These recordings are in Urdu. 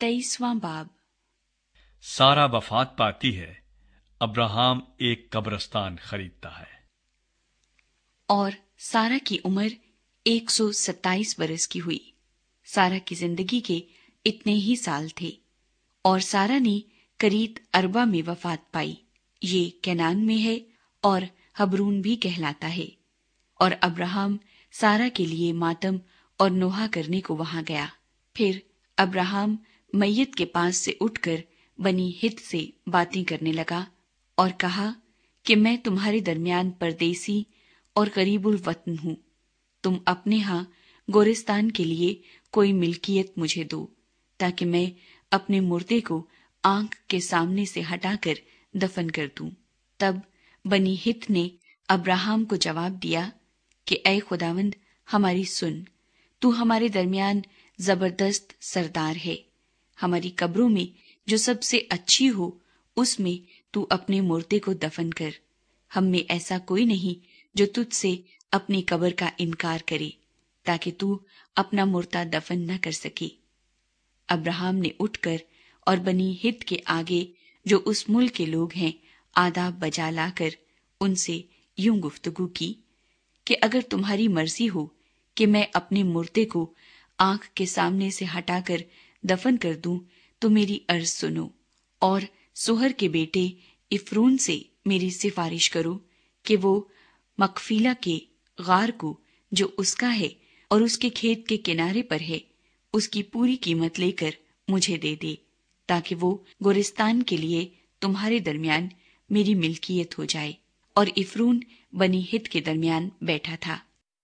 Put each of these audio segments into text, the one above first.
23واں باب۔ سارا وفات پاتی ہے، ابراہام ایک قبرستان خریدتا ہے۔ اور سارا کی عمر 127 برس کی ہوئی۔ سارا کی زندگی کے اتنے ہی سال تھے، اور سارا نے کریت اربا میں وفات پائی۔ یہ کنعان میں ہے اور حبرون بھی کہلاتا ہے۔ اور ابراہام سارا کے لیے ماتم اور نوحہ کرنے کو وہاں گیا۔ پھر ابراہام میت کے پاس سے اٹھ کر بنی ہت سے باتیں کرنے لگا اور کہا کہ میں تمہارے درمیان پردیسی اور غریب الوطن ہوں۔ تم اپنے ہاں گورستان کے لیے کوئی ملکیت مجھے دو، تاکہ میں اپنے مردے کو آنکھ کے سامنے سے ہٹا کر دفن کر دوں۔ تب بنی ہت نے ابراہام کو جواب دیا کہ اے خداوند ہماری سن، تو ہمارے درمیان زبردست سردار ہے۔ ہماری قبروں میں جو سب سے اچھی ہو اس میں تو اپنے مردے کو دفن کر۔ ہم میں ایسا کوئی نہیں جو تجھ سے اپنی قبر کا انکار کرے، تاکہ تو اپنا مردہ دفن نہ کر سکے۔ ابراہام نے اٹھ کر اور بنی ہت کے آگے جو اس ملک کے لوگ ہیں آداب بجا لا کر ان سے یوں گفتگو کی کہ اگر تمہاری مرضی ہو کہ میں اپنے مردے کو آنکھ کے سامنے سے ہٹا کر دفن کر دوں تو میری عرض سنو، اور سہر کے بیٹے افرون سے میری سفارش کرو کہ وہ مقفیلہ کے غار کو جو اس کا ہے اور اس کے کھیت کے کنارے پر ہے اس کی پوری قیمت لے کر مجھے دے دے، تاکہ وہ گورستان کے لیے تمہارے درمیان میری ملکیت ہو جائے۔ اور افرون بنی ہت کے درمیان بیٹھا تھا۔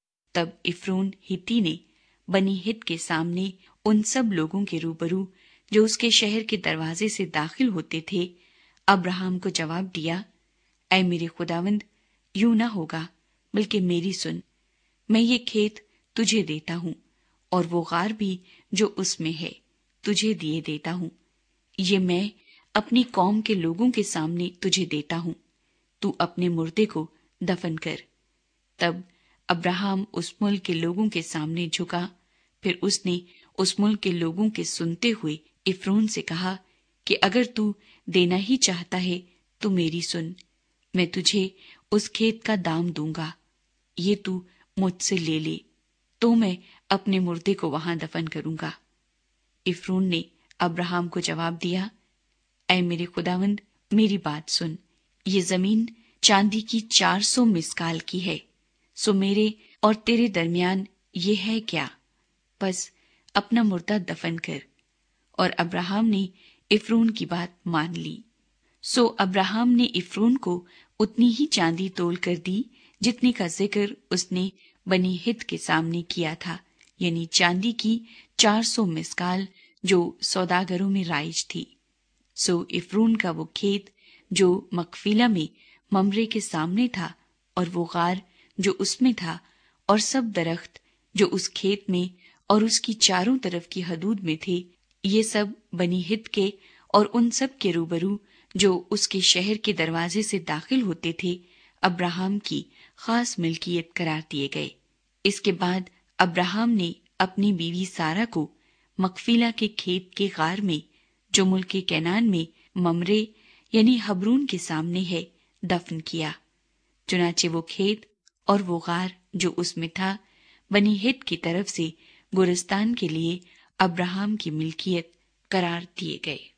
تب افرون ہتی نے بنی ہت کے سامنے ان سب لوگوں کے روبرو جو اس کے شہر کے دروازے سے داخل ہوتے تھے ابراہام کو جواب دیا، اے میرے خداوند، یوں نہ ہوگا، بلکہ میری سن۔ میں یہ کھیت تجھے دیتا ہوں، اور وہ غار بھی جو اس میں ہے تجھے دیے دیتا ہوں۔ یہ میں اپنی قوم کے لوگوں کے سامنے تجھے دیتا ہوں، تو اپنے مردے کو دفن کر۔ تب ابراہام اس ملک کے لوگوں کے سامنے جھکا۔ پھر اس نے اس ملک کے لوگوں کے سنتے ہوئے افرون سے کہا کہ اگر تو دینا ہی چاہتا ہے تو میری سن، میں تجھے اس کھیت کا دام دوں گا، یہ تو مجھ سے لے لے، تو میں اپنے مردے کو وہاں دفن کروں گا۔ افرون نے ابراہام کو جواب دیا، اے میرے خداوند، میری بات سن۔ یہ زمین چاندی کی 400 مسکال کی ہے، سو میرے اور تیرے درمیان یہ ہے کیا؟ بس اپنا مردہ دفن کر۔ اور ابراہام نے افرون کی بات مان لی۔ سو ابراہام نے افرون کو اتنی ہی چاندی تول کر دی جتنے کا ذکر اس نے بنی ہت کے سامنے کیا تھا، یعنی چاندی کی 400 مسکال جو سوداگروں میں رائج تھی۔ سو افرون کا وہ کھیت جو مقفیلہ میں ممرے کے سامنے تھا، اور وہ غار جو اس میں تھا، اور سب درخت جو اس کھیت میں اور اس کی چاروں طرف کی حدود میں تھے، یہ سب بنی ہت کے اور ان سب کے روبرو جو اس کے شہر کے دروازے سے داخل ہوتے تھے ابراہام کی خاص ملکیت قرار دیے گئے۔ اس کے بعد ابراہام نے اپنی بیوی سارا کو مقفیلہ کے کھیت کے غار میں جو ملک کنعان میں ممرے یعنی حبرون کے سامنے ہے دفن کیا۔ چنانچہ وہ کھیت اور وہ غار جو اس میں تھا بنی ہت کی طرف سے گورستان کے لیے ابراہام کی ملکیت قرار دیے گئے۔